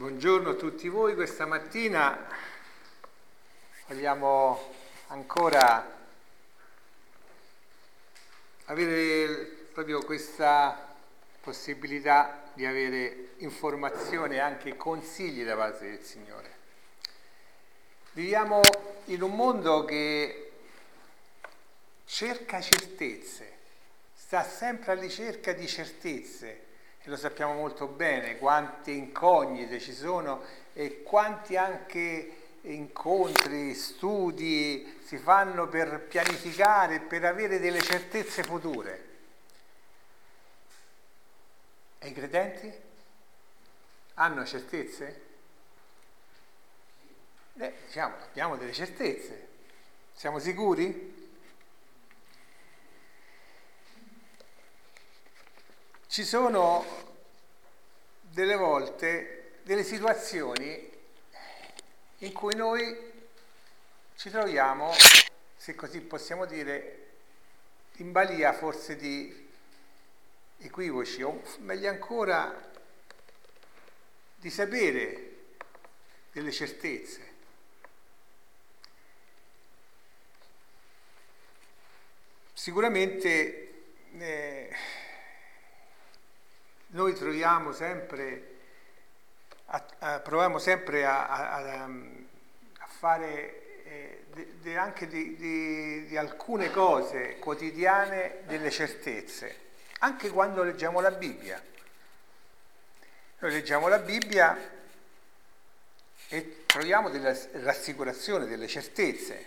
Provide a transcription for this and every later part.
Buongiorno a tutti voi. Questa mattina vogliamo ancora avere proprio questa possibilità di avere informazione e anche consigli da parte del Signore. Viviamo in un mondo che cerca certezze, sta sempre alla ricerca di certezze. E lo sappiamo molto bene, quante incognite ci sono e quanti anche incontri, studi si fanno per pianificare, per avere delle certezze future. E i credenti? Hanno certezze? Diciamo, abbiamo delle certezze. Siamo sicuri? Ci sono delle volte delle situazioni in cui noi ci troviamo, se così possiamo dire, in balia forse di equivoci, o meglio ancora di sapere delle certezze. Sicuramente noi troviamo sempre, proviamo sempre a fare anche di alcune cose quotidiane delle certezze, anche quando leggiamo la Bibbia. Noi leggiamo la Bibbia e troviamo delle rassicurazioni, delle certezze.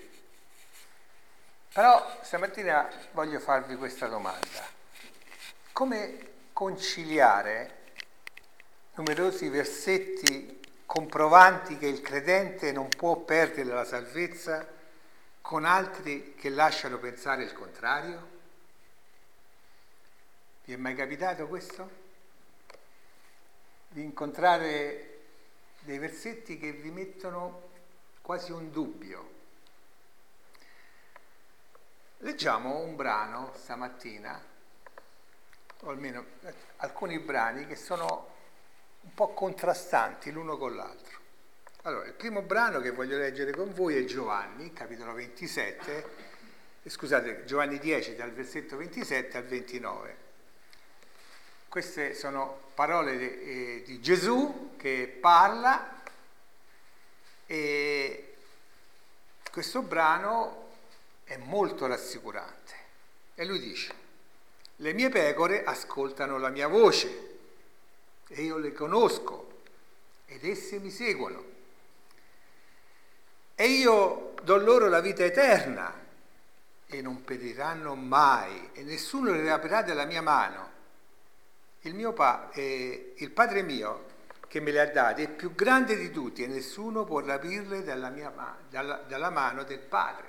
Però stamattina voglio farvi questa domanda. Come conciliare numerosi versetti comprovanti che il credente non può perdere la salvezza con altri che lasciano pensare il contrario? Vi è mai capitato questo? Di incontrare dei versetti che vi mettono quasi un dubbio? Leggiamo un brano stamattina, o almeno alcuni brani che sono un po' contrastanti l'uno con l'altro. Allora, il primo brano che voglio leggere con voi è Giovanni, capitolo 27, Giovanni 10, dal versetto 27 al 29. Queste sono parole di Gesù che parla, e questo brano è molto rassicurante. E lui dice: le mie pecore ascoltano la mia voce e io le conosco ed esse mi seguono. E io do loro la vita eterna e non periranno mai e nessuno le rapirà dalla mia mano. Il Padre mio che me le ha date è più grande di tutti e nessuno può rapirle dalla mano del Padre.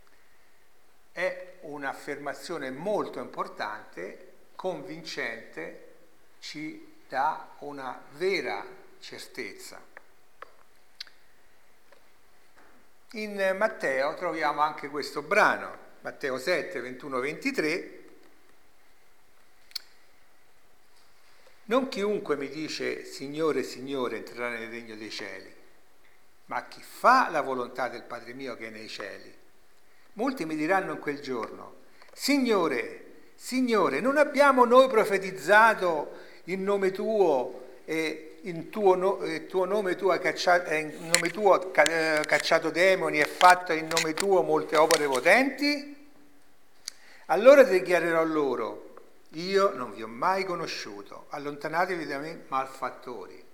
È un'affermazione molto importante, convincente, ci dà una vera certezza. In Matteo troviamo anche questo brano, Matteo 7, 21, 23. Non chiunque mi dice Signore, Signore entrerà nel regno dei cieli, ma chi fa la volontà del Padre mio che è nei cieli. Molti mi diranno in quel giorno: Signore, Signore, non abbiamo noi profetizzato in nome tuo e in nome tuo cacciato demoni e fatto in nome tuo molte opere potenti? Allora dichiarerò loro: io non vi ho mai conosciuto, allontanatevi da me malfattori.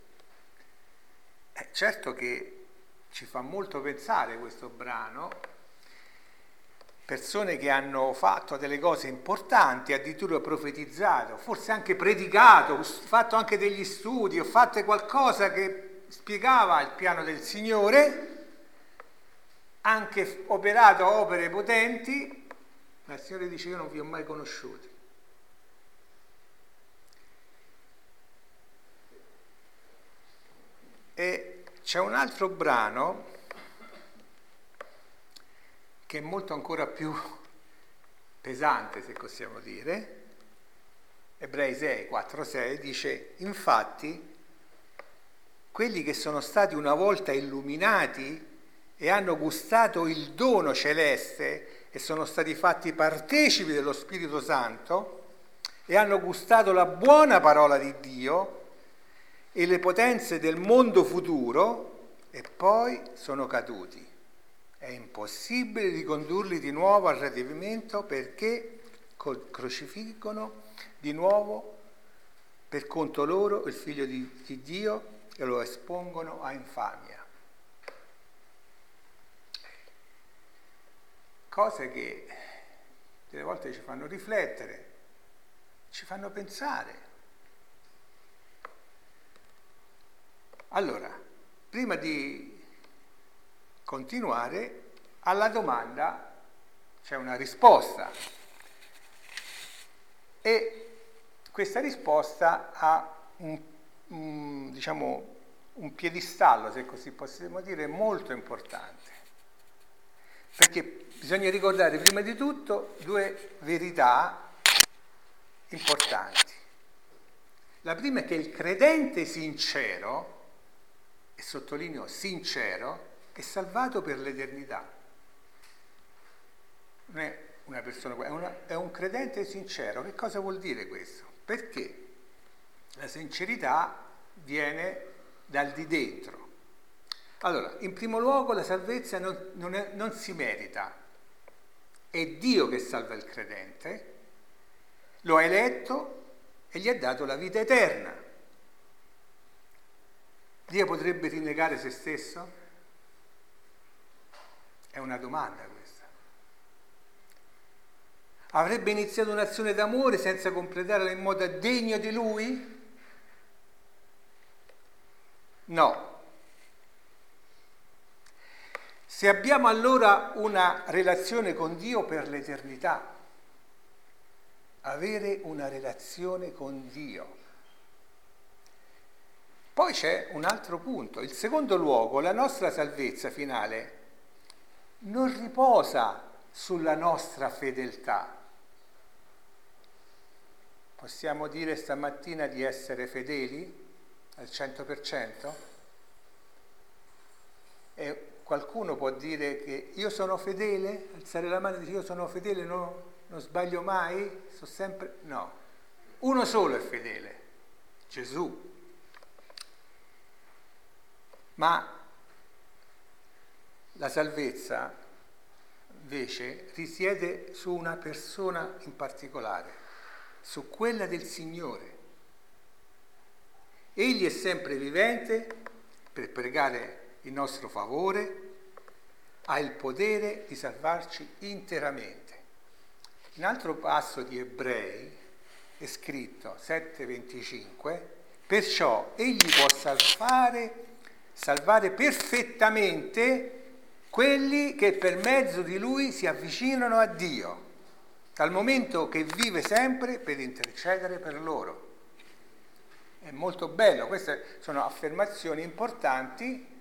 Certo che ci fa molto pensare questo brano. Persone che hanno fatto delle cose importanti, addirittura profetizzato, forse anche predicato, fatto anche degli studi, o fatto qualcosa che spiegava il piano del Signore, anche operato opere potenti, ma il Signore dice: io non vi ho mai conosciuti. E c'è un altro brano che è molto ancora più pesante, se possiamo dire. Ebrei 6, 4, 6 dice: infatti quelli che sono stati una volta illuminati e hanno gustato il dono celeste e sono stati fatti partecipi dello Spirito Santo e hanno gustato la buona parola di Dio e le potenze del mondo futuro e poi sono caduti. È impossibile ricondurli di nuovo al ravvedimento perché crocifiggono di nuovo per conto loro il Figlio di Dio e lo espongono a infamia. Cose che delle volte ci fanno riflettere, ci fanno pensare. Allora, prima di continuare, alla domanda c'è una risposta e questa risposta ha un piedistallo, se così possiamo dire, molto importante. Perché bisogna ricordare prima di tutto due verità importanti. La prima è che il credente sincero, e sottolineo sincero, è salvato per l'eternità. Non è una persona, è un credente sincero. Che cosa vuol dire questo? Perché la sincerità viene dal di dentro. Allora, in primo luogo la salvezza non si merita. È Dio che salva il credente, lo ha eletto e gli ha dato la vita eterna. Dio potrebbe rinnegare se stesso? È una domanda questa. Avrebbe iniziato un'azione d'amore senza completarla in modo degno di Lui? No. Se abbiamo allora una relazione con Dio per l'eternità, avere una relazione con Dio. Poi c'è un altro punto. Il secondo luogo, la nostra salvezza finale non riposa sulla nostra fedeltà. Possiamo dire stamattina di essere fedeli al 100%? E qualcuno può dire che io sono fedele? Alzare la mano e dire io sono fedele, non sbaglio mai? Sono sempre... No. Uno solo è fedele, Gesù. Ma la salvezza invece risiede su una persona in particolare, su quella del Signore. Egli è sempre vivente per pregare in nostro favore, ha il potere di salvarci interamente. In altro passo di Ebrei è scritto 7,25, perciò egli può salvare perfettamente quelli che per mezzo di lui si avvicinano a Dio, dal momento che vive sempre per intercedere per loro. È molto bello, queste sono affermazioni importanti,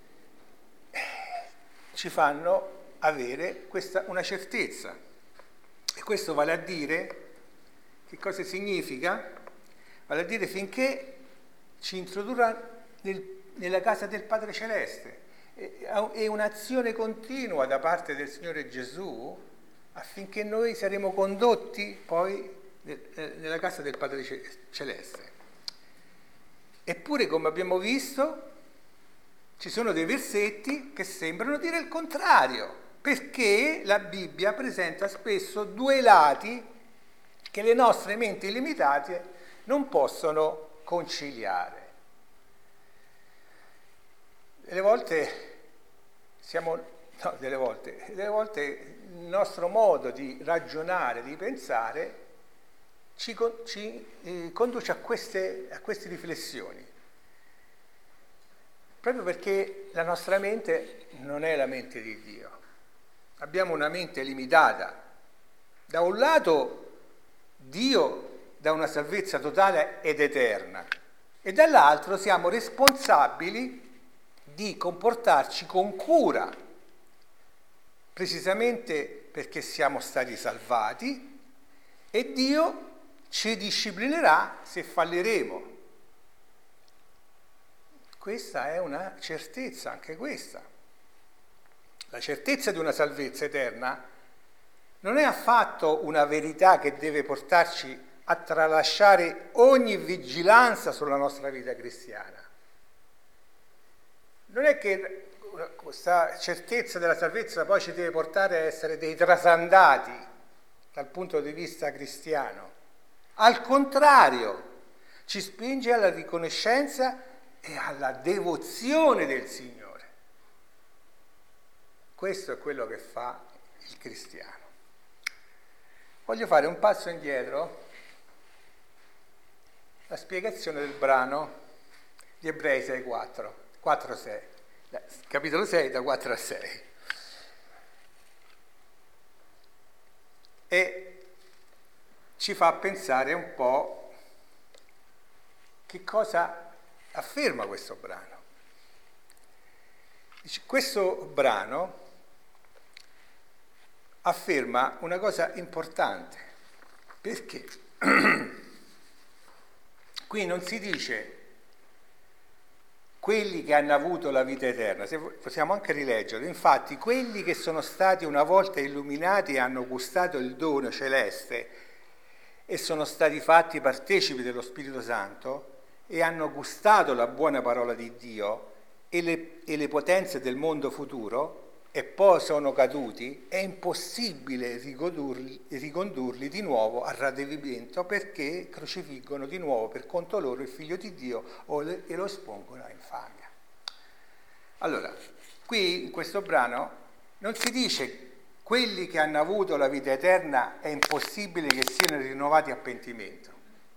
ci fanno avere una certezza. E questo vale a dire, che cosa significa? Vale a dire finché ci introdurrà nella casa del Padre Celeste. È un'azione continua da parte del Signore Gesù affinché noi saremo condotti poi nella casa del Padre Celeste. Eppure, come abbiamo visto, ci sono dei versetti che sembrano dire il contrario, perché la Bibbia presenta spesso due lati che le nostre menti limitate non possono conciliare. Delle volte il nostro modo di ragionare, di pensare, ci conduce a queste riflessioni. Proprio perché la nostra mente non è la mente di Dio. Abbiamo una mente limitata. Da un lato Dio dà una salvezza totale ed eterna e dall'altro siamo responsabili di comportarci con cura, precisamente perché siamo stati salvati e Dio ci disciplinerà se falleremo. questa è una certezza, anche questa. La certezza di una salvezza eterna non è affatto una verità che deve portarci a tralasciare ogni vigilanza sulla nostra vita cristiana. Non è che questa certezza della salvezza poi ci deve portare a essere dei trasandati dal punto di vista cristiano. Al contrario, ci spinge alla riconoscenza e alla devozione del Signore. Questo è quello che fa il cristiano. Voglio fare un passo indietro, la spiegazione del brano di Ebrei 6:4, 4-6, capitolo 6 da 4 a 6. E ci fa pensare un po' che cosa afferma questo brano. Dice, questo brano afferma una cosa importante, perché qui non si dice quelli che hanno avuto la vita eterna, se possiamo anche rileggerlo, infatti quelli che sono stati una volta illuminati e hanno gustato il dono celeste e sono stati fatti partecipi dello Spirito Santo e hanno gustato la buona parola di Dio e le potenze del mondo futuro e poi sono caduti, è impossibile ricondurli di nuovo al ravvedimento, perché crocifiggono di nuovo per conto loro il Figlio di Dio e lo espongono a infamia. Allora, qui in questo brano non si dice quelli che hanno avuto la vita eterna è impossibile che siano rinnovati a pentimento.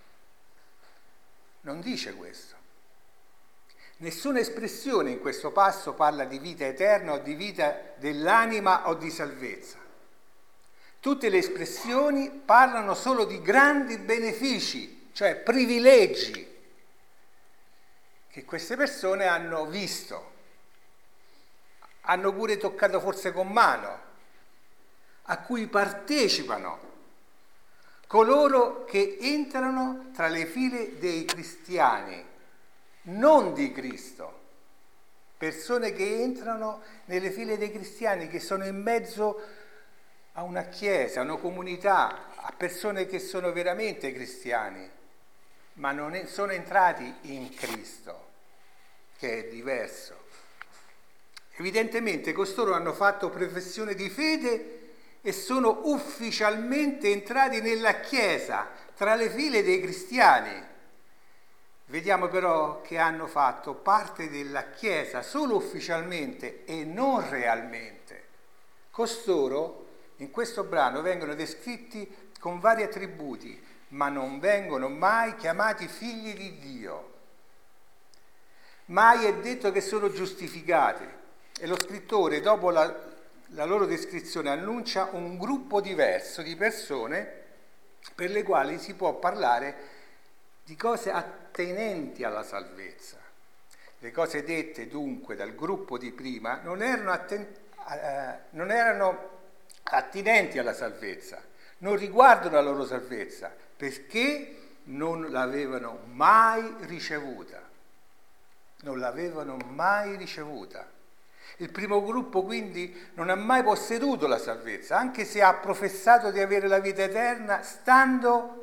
Non dice questo. Nessuna espressione in questo passo parla di vita eterna o di vita dell'anima o di salvezza. Tutte le espressioni parlano solo di grandi benefici, cioè privilegi, che queste persone hanno visto, hanno pure toccato forse con mano, a cui partecipano coloro che entrano tra le file dei cristiani, non di Cristo, persone che entrano nelle file dei cristiani, che sono in mezzo a una chiesa, a una comunità, a persone che sono veramente cristiani, ma non sono entrati in Cristo, che è diverso. Evidentemente costoro hanno fatto professione di fede e sono ufficialmente entrati nella chiesa, tra le file dei cristiani. Vediamo però che hanno fatto parte della Chiesa solo ufficialmente e non realmente. Costoro in questo brano vengono descritti con vari attributi, ma non vengono mai chiamati figli di Dio. Mai è detto che sono giustificati. E lo scrittore, dopo la loro descrizione, annuncia un gruppo diverso di persone per le quali si può parlare di cose attenenti alla salvezza. Le cose dette dunque dal gruppo di prima non erano attinenti alla salvezza, non riguardano la loro salvezza, perché non l'avevano mai ricevuta. Non l'avevano mai ricevuta. Il primo gruppo quindi non ha mai posseduto la salvezza, anche se ha professato di avere la vita eterna, stando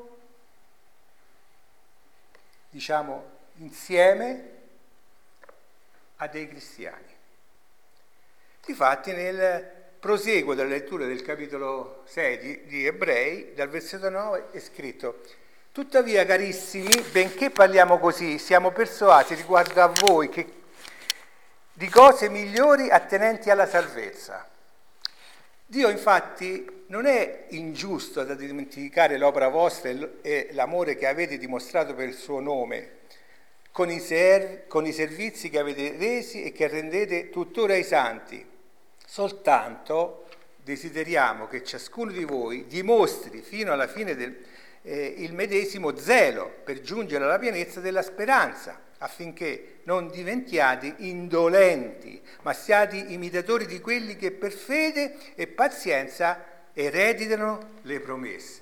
insieme a dei cristiani. Difatti nel proseguo della lettura del capitolo 6 di Ebrei, dal versetto 9 è scritto: tuttavia, carissimi, benché parliamo così, siamo persuasi riguardo a voi di cose migliori attenenti alla salvezza. Dio infatti non è ingiusto da dimenticare l'opera vostra e l'amore che avete dimostrato per il suo nome, con i servizi che avete resi e che rendete tuttora ai santi. Soltanto desideriamo che ciascuno di voi dimostri fino alla fine il medesimo zelo per giungere alla pienezza della speranza, affinché non diventiate indolenti, ma siate imitatori di quelli che per fede e pazienza ereditano le promesse.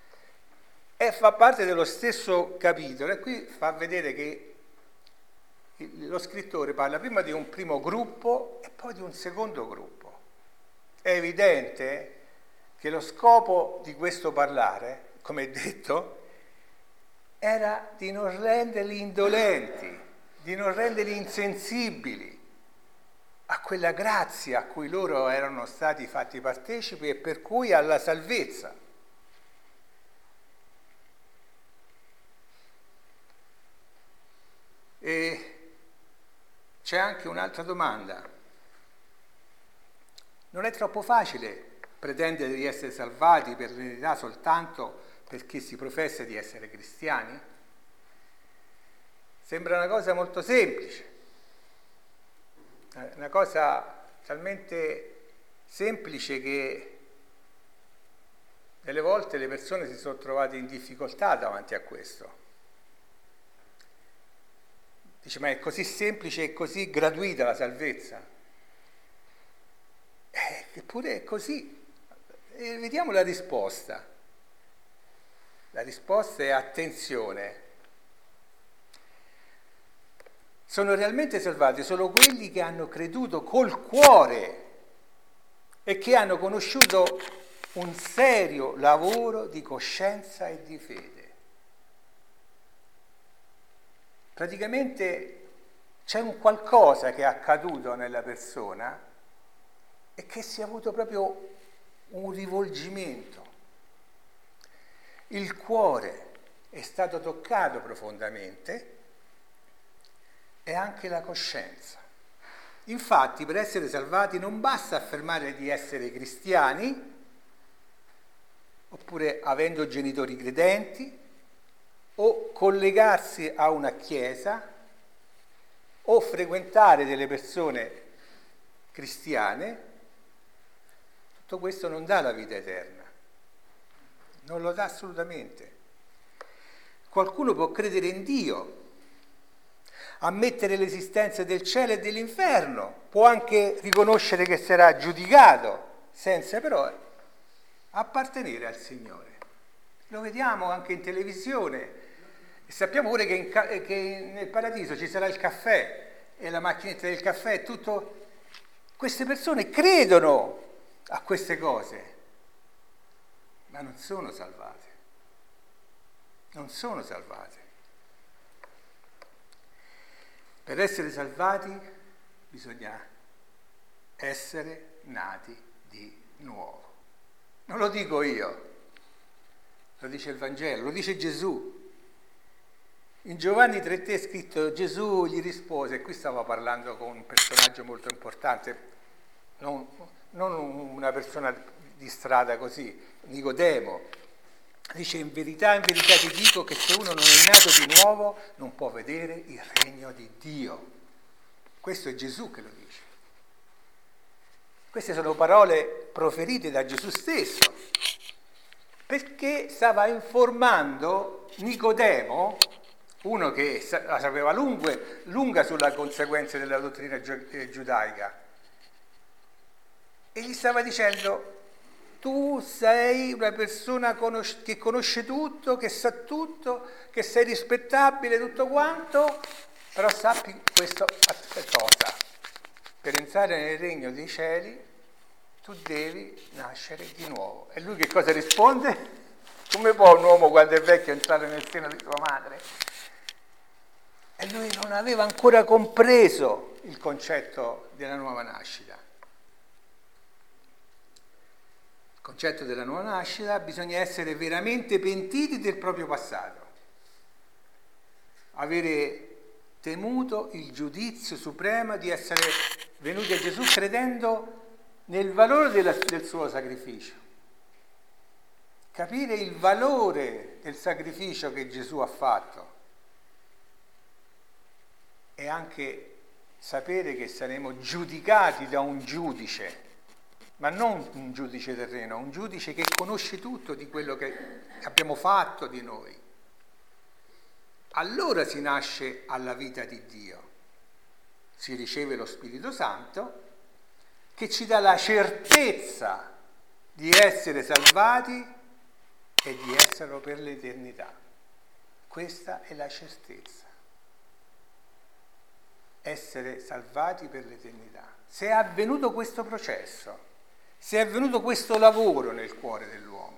E fa parte dello stesso capitolo, e qui fa vedere che lo scrittore parla prima di un primo gruppo e poi di un secondo gruppo. È evidente che lo scopo di questo parlare, come detto, era di non renderli indolenti, di non renderli insensibili a quella grazia a cui loro erano stati fatti partecipi e per cui alla salvezza. E c'è anche un'altra domanda. Non è troppo facile pretendere di essere salvati per l'eternità soltanto perché si professa di essere cristiani? Sembra una cosa molto semplice, una cosa talmente semplice che delle volte le persone si sono trovate in difficoltà davanti a questo. Dice, ma è così semplice e così gratuita la salvezza? Eppure è così. E vediamo la risposta. La risposta è attenzione. Sono realmente salvati solo quelli che hanno creduto col cuore e che hanno conosciuto un serio lavoro di coscienza e di fede. Praticamente c'è un qualcosa che è accaduto nella persona e che si è avuto proprio un rivolgimento. Il cuore è stato toccato profondamente e anche la coscienza. Infatti, per essere salvati non basta affermare di essere cristiani, oppure avendo genitori credenti, o collegarsi a una chiesa, o frequentare delle persone cristiane. Tutto questo non dà la vita eterna, non lo dà assolutamente. Qualcuno può credere in Dio, ammettere l'esistenza del cielo e dell'inferno, può anche riconoscere che sarà giudicato, senza però appartenere al Signore. Lo vediamo anche in televisione e sappiamo pure che nel paradiso ci sarà il caffè e la macchinetta del caffè, tutto. Queste persone credono a queste cose, ma non sono salvate. Non sono salvate. Per essere salvati bisogna essere nati di nuovo. Non lo dico io, lo dice il Vangelo, lo dice Gesù. In Giovanni 3,3 è scritto: Gesù gli rispose, e qui stava parlando con un personaggio molto importante, non una persona di strada così, Nicodemo. Dice: in verità ti dico che se uno non è nato di nuovo non può vedere il regno di Dio. Questo è Gesù che lo dice. Queste sono parole proferite da Gesù stesso, perché stava informando Nicodemo, uno che la sapeva lunga sulla conseguenza della dottrina giudaica, e gli stava dicendo: tu sei una persona che conosce tutto, che sa tutto, che sei rispettabile, tutto quanto, però sappi questa cosa: per entrare nel regno dei cieli tu devi nascere di nuovo. E lui che cosa risponde? Come può un uomo quando è vecchio entrare nel seno di sua madre? E lui non aveva ancora compreso il concetto della nuova nascita. Il concetto della nuova nascita: bisogna essere veramente pentiti del proprio passato, avere temuto il giudizio supremo di essere venuti a Gesù credendo nel valore del suo sacrificio, capire il valore del sacrificio che Gesù ha fatto e anche sapere che saremo giudicati da un giudice, ma non un giudice terreno, un giudice che conosce tutto di quello che abbiamo fatto di noi. Allora si nasce alla vita di Dio, si riceve lo Spirito Santo che ci dà la certezza di essere salvati e di esserlo per l'eternità. Questa è la certezza. essere salvati per l'eternità, se è avvenuto questo processo, se è avvenuto questo lavoro nel cuore dell'uomo.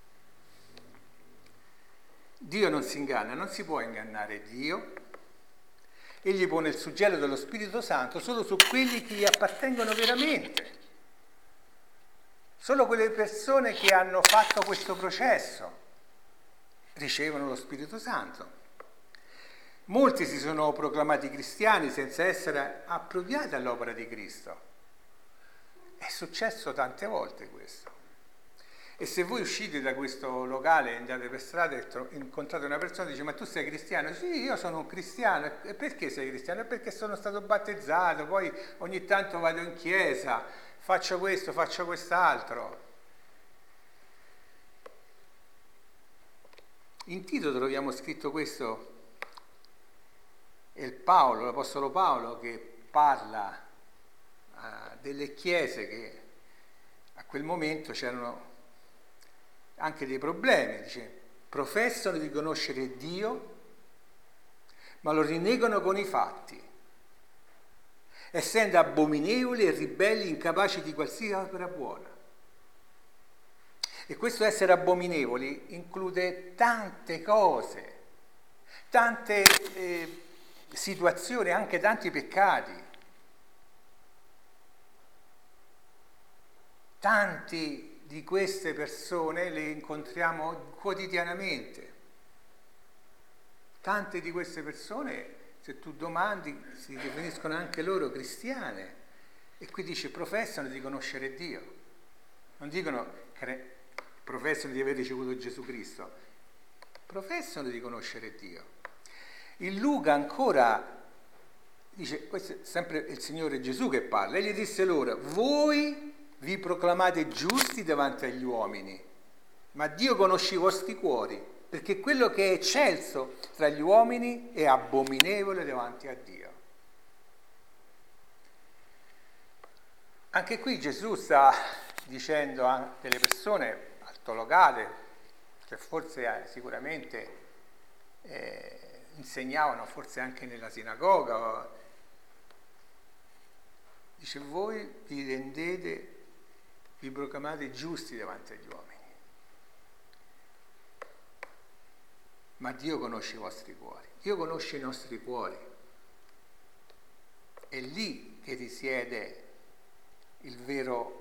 Dio non si inganna, non si può ingannare Dio. Egli pone il suggello dello Spirito Santo solo su quelli che gli appartengono veramente. Solo quelle persone che hanno fatto questo processo ricevono lo Spirito Santo. Molti si sono proclamati cristiani senza essere appropriati all'opera di Cristo. È successo tante volte questo. E se voi uscite da questo locale, andate per strada e incontrate una persona e dice: ma tu sei cristiano? Sì, io sono un cristiano. E perché sei cristiano? Perché sono stato battezzato, poi ogni tanto vado in chiesa, faccio questo, faccio quest'altro. In Tito troviamo scritto questo, è l'Apostolo Paolo che parla delle chiese che a quel momento c'erano anche dei problemi. Dice: professano di conoscere Dio, ma lo rinnegano con i fatti, essendo abominevoli e ribelli, incapaci di qualsiasi opera buona. E questo essere abominevoli include tante cose, tante situazioni, anche tanti peccati. Tanti di queste persone le incontriamo quotidianamente. Tante di queste persone, se tu domandi, si definiscono anche loro cristiane. E qui dice: professano di conoscere Dio. Non dicono professano di aver ricevuto Gesù Cristo. Professano di conoscere Dio. In Luca ancora dice, questo è sempre il Signore Gesù che parla, egli disse loro: voi vi proclamate giusti davanti agli uomini, ma Dio conosce i vostri cuori, perché quello che è eccelso tra gli uomini è abominevole davanti a Dio. Anche qui Gesù sta dicendo a delle persone altolocate, che forse sicuramente insegnavano, forse anche nella sinagoga, dice: voi vi proclamate giusti davanti agli uomini, ma Dio conosce i vostri cuori, Dio conosce i nostri cuori, è lì che risiede il vero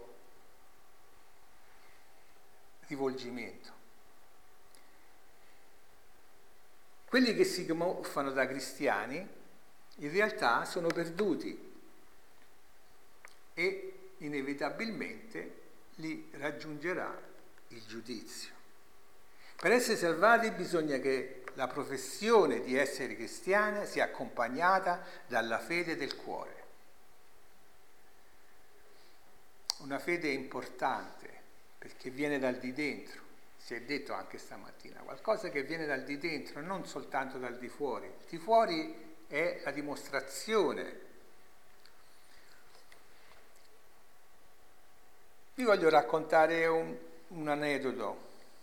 rivolgimento. Quelli che si moffano da cristiani in realtà sono perduti e inevitabilmente li raggiungerà il giudizio. Per essere salvati bisogna che la professione di essere cristiana sia accompagnata dalla fede del cuore. Una fede importante perché viene dal di dentro, si è detto anche stamattina, qualcosa che viene dal di dentro, non soltanto dal di fuori. Il di fuori è la dimostrazione. Vi voglio raccontare un aneddoto.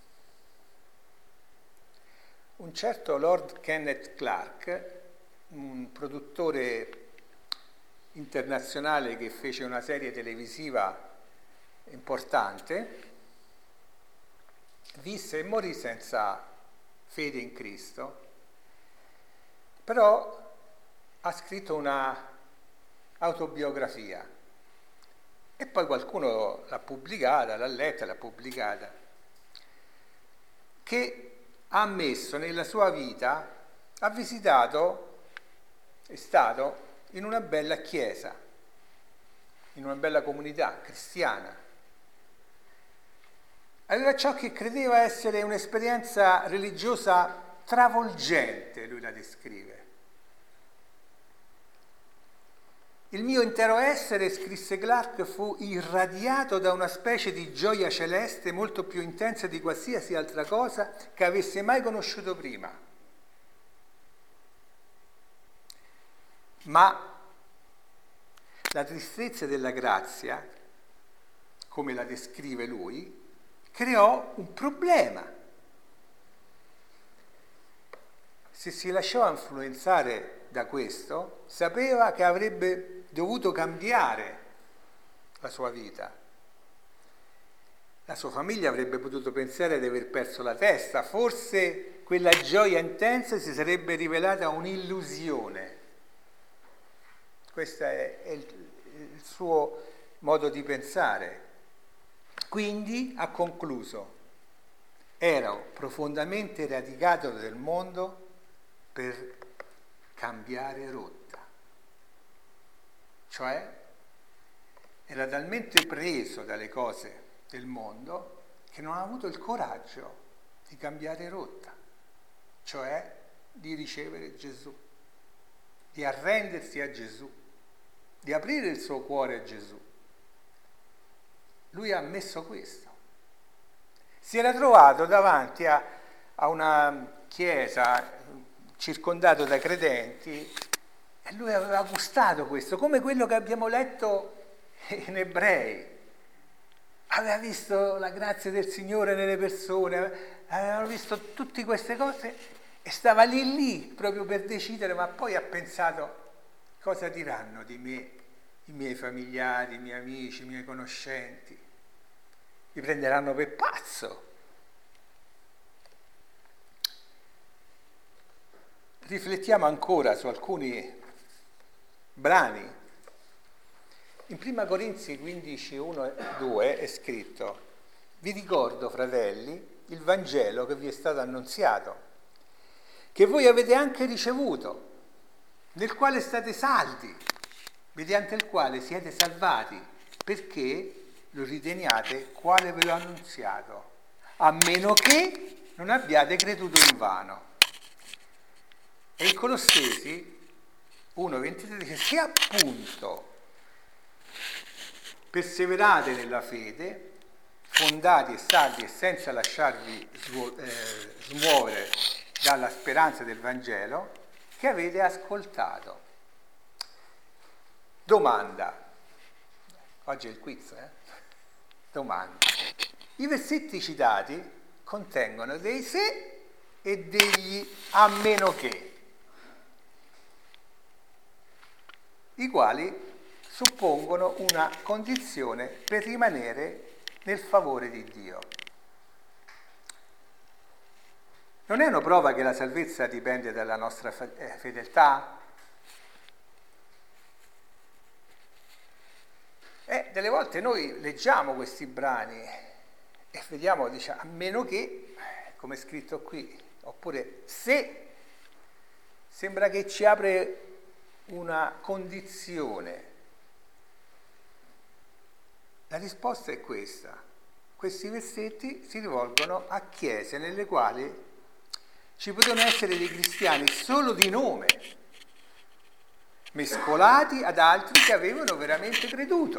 Un certo Lord Kenneth Clark, un produttore internazionale che fece una serie televisiva importante, visse e morì senza fede in Cristo, però ha scritto una autobiografia e poi qualcuno l'ha pubblicata, l'ha letta, l'ha pubblicata, che ha ammesso nella sua vita, ha visitato, è stato in una bella chiesa, in una bella comunità cristiana. Aveva ciò che credeva essere un'esperienza religiosa travolgente, lui la descrive. Il mio intero essere, scrisse Clark, fu irradiato da una specie di gioia celeste molto più intensa di qualsiasi altra cosa che avesse mai conosciuto prima. Ma la tristezza della grazia, come la descrive lui, creò un problema. Se si lasciava influenzare da questo, sapeva che avrebbe dovuto cambiare la sua vita. La sua famiglia avrebbe potuto pensare di aver perso la testa, forse quella gioia intensa si sarebbe rivelata un'illusione. Questo è il suo modo di pensare. Quindi ha concluso: ero profondamente radicato del mondo per cambiare rotta. Cioè, era talmente preso dalle cose del mondo che non ha avuto il coraggio di cambiare rotta, cioè di ricevere Gesù, di arrendersi a Gesù, di aprire il suo cuore a Gesù. Lui ha ammesso questo. Si era trovato davanti a una chiesa circondato da credenti e lui aveva gustato questo, come quello che abbiamo letto in Ebrei. Aveva visto la grazia del Signore nelle persone, aveva visto tutte queste cose e stava lì proprio per decidere, ma poi ha pensato: cosa diranno di me i miei familiari, i miei amici, i miei conoscenti? Mi prenderanno per pazzo. Riflettiamo ancora su alcuni brani. In 1 Corinzi 15, 1 e 2 è scritto: vi ricordo, fratelli, il Vangelo che vi è stato annunziato, che voi avete anche ricevuto, nel quale state saldi, mediante il quale siete salvati, perché lo riteniate quale ve l'ho annunziato, a meno che non abbiate creduto in vano. E in Colossesi 1,23 dice: se appunto perseverate nella fede, fondati e saldi e senza lasciarvi smuovere dalla speranza del Vangelo che avete ascoltato. Domanda. Oggi è il quiz, Domanda. I versetti citati contengono dei se e degli a meno che, i quali suppongono una condizione per rimanere nel favore di Dio. Non è una prova che la salvezza dipende dalla nostra fedeltà? Delle volte noi leggiamo questi brani e vediamo, dice, a meno che, come è scritto qui, oppure se, sembra che ci apre una condizione. La risposta è questa. Questi versetti si rivolgono a chiese nelle quali ci potevano essere dei cristiani solo di nome, mescolati ad altri che avevano veramente creduto.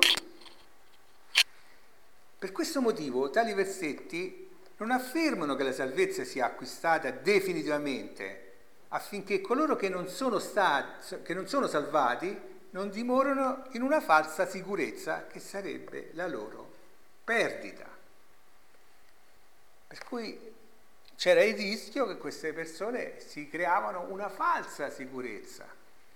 Per questo motivo tali versetti non affermano che la salvezza sia acquistata definitivamente, affinché coloro che non sono salvati non dimorano in una falsa sicurezza che sarebbe la loro perdita. Per cui c'era il rischio che queste persone si creavano una falsa sicurezza.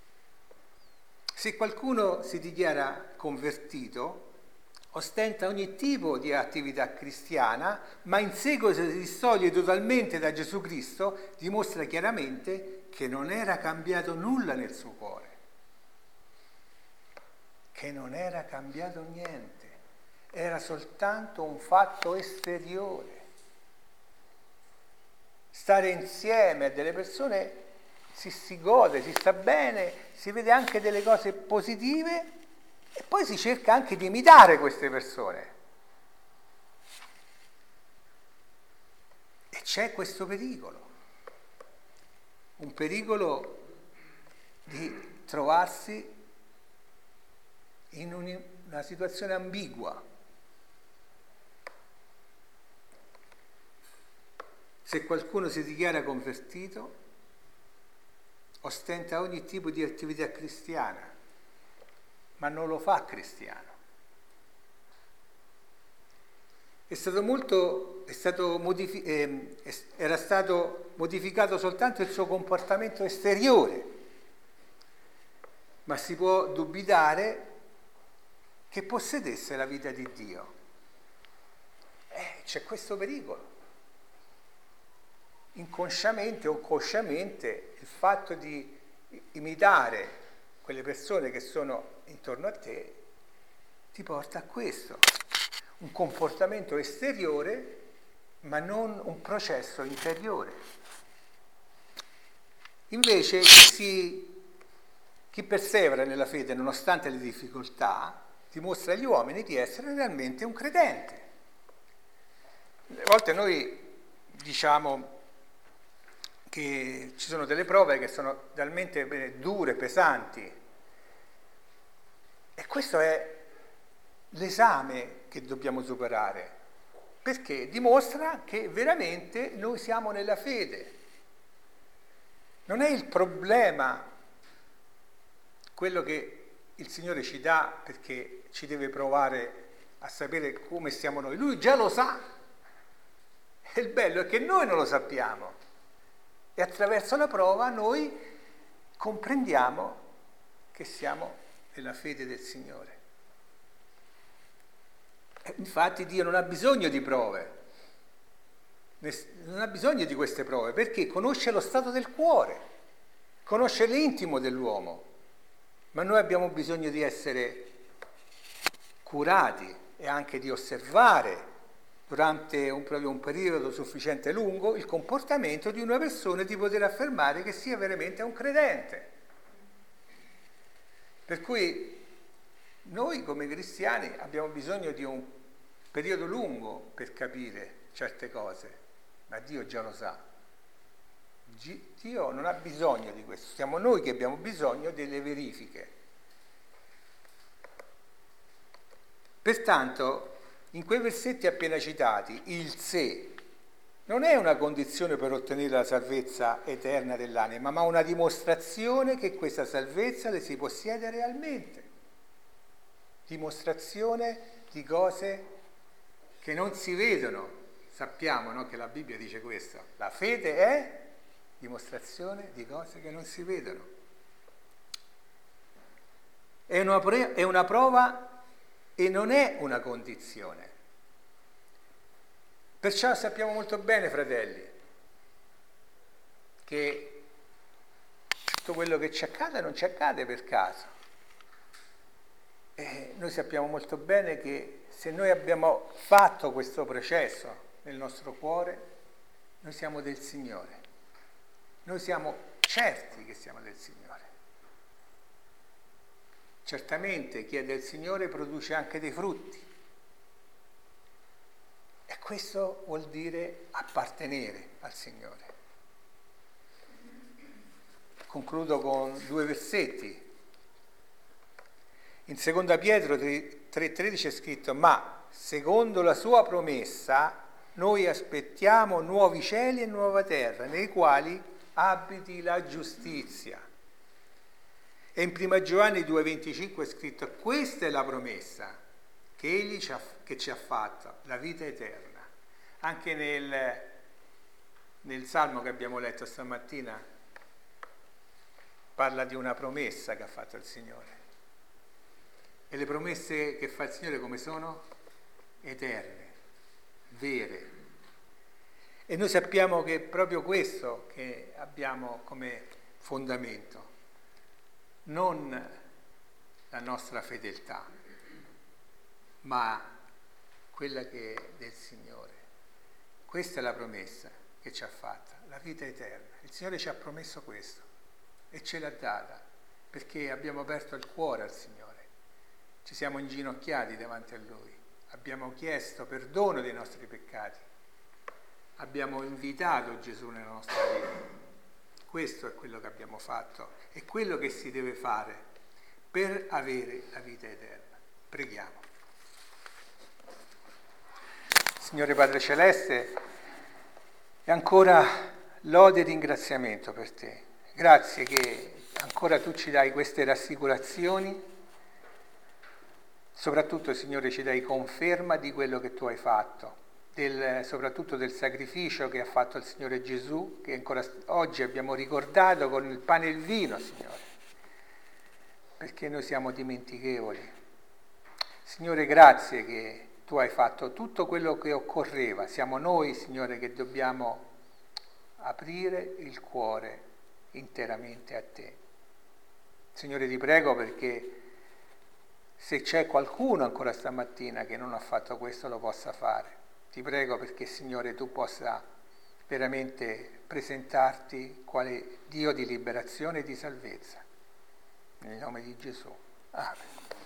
Se qualcuno si dichiara convertito, ostenta ogni tipo di attività cristiana, ma in seguito si distoglie totalmente da Gesù Cristo, dimostra chiaramente che non era cambiato nulla nel suo cuore, che non era cambiato niente, era soltanto un fatto esteriore. Stare insieme a delle persone si gode, si sta bene, si vede anche delle cose positive e poi si cerca anche di imitare queste persone. E c'è questo pericolo, un pericolo di trovarsi in una situazione ambigua. Se qualcuno si dichiara convertito, ostenta ogni tipo di attività cristiana, ma non lo fa cristiano. Era stato modificato soltanto il suo comportamento esteriore, ma si può dubitare che possedesse la vita di Dio. C'è questo pericolo. Inconsciamente o consciamente il fatto di imitare quelle persone che sono intorno a te ti porta a questo, un comportamento esteriore ma non un processo interiore. Invece chi persevera nella fede nonostante le difficoltà dimostra agli uomini di essere realmente un credente. A volte noi diciamo che ci sono delle prove che sono talmente dure, pesanti, e questo è l'esame che dobbiamo superare, perché dimostra che veramente noi siamo nella fede. Non è il problema quello che il Signore ci dà perché ci deve provare a sapere come siamo noi. Lui già lo sa. E il bello è che noi non lo sappiamo. E attraverso la prova noi comprendiamo che siamo nella fede del Signore. E infatti Dio non ha bisogno di prove, non ha bisogno di queste prove, perché conosce lo stato del cuore, conosce l'intimo dell'uomo, ma noi abbiamo bisogno di essere curati e anche di osservare durante un periodo sufficiente lungo il comportamento di una persona, di poter affermare che sia veramente un credente. Per cui noi come cristiani abbiamo bisogno di un periodo lungo per capire certe cose, ma Dio già lo sa. Dio non ha bisogno di questo, siamo noi che abbiamo bisogno delle verifiche. Pertanto, in quei versetti appena citati, il se non è una condizione per ottenere la salvezza eterna dell'anima, ma una dimostrazione che questa salvezza le si possiede realmente. Dimostrazione di cose che non si vedono. Sappiamo, no, che la Bibbia dice questo. La fede è dimostrazione di cose che non si vedono. È una prova e non è una condizione. Perciò sappiamo molto bene, fratelli, che tutto quello che ci accade non ci accade per caso. E noi sappiamo molto bene che se noi abbiamo fatto questo processo nel nostro cuore, noi siamo del Signore. Noi siamo certi che siamo del Signore. Certamente chi è del Signore produce anche dei frutti. E questo vuol dire appartenere al Signore. Concludo con 2 versetti. In 2 Pietro 3,13 è scritto: ma secondo la sua promessa noi aspettiamo nuovi cieli e nuova terra, nei quali abiti la giustizia. E in 1 Giovanni 2,25 è scritto: questa è la promessa che Egli ci ha fatto, la vita eterna. Anche nel Salmo che abbiamo letto stamattina parla di una promessa che ha fatto il Signore. E le promesse che fa il Signore come sono? Eterne, vere. E noi sappiamo che è proprio questo che abbiamo come fondamento, non la nostra fedeltà, ma quella che è del Signore. Questa è la promessa che ci ha fatta, la vita eterna. Il Signore ci ha promesso questo e ce l'ha data perché abbiamo aperto il cuore al Signore. Ci siamo inginocchiati davanti a Lui, abbiamo chiesto perdono dei nostri peccati, abbiamo invitato Gesù nella nostra vita. Questo è quello che abbiamo fatto, è quello che si deve fare per avere la vita eterna. Preghiamo. Signore Padre Celeste, e ancora lode e ringraziamento per te. Grazie che ancora tu ci dai queste rassicurazioni. Soprattutto, Signore, ci dai conferma di quello che tu hai fatto, soprattutto del sacrificio che ha fatto il Signore Gesù, che ancora oggi abbiamo ricordato con il pane e il vino, Signore. perché noi siamo dimentichevoli. Signore, grazie che tu hai fatto tutto quello che occorreva. Siamo noi, Signore, che dobbiamo aprire il cuore interamente a te. Signore, ti prego perché se c'è qualcuno ancora stamattina che non ha fatto questo, lo possa fare. Ti prego perché, Signore, tu possa veramente presentarti quale Dio di liberazione e di salvezza. Nel nome di Gesù. Amen.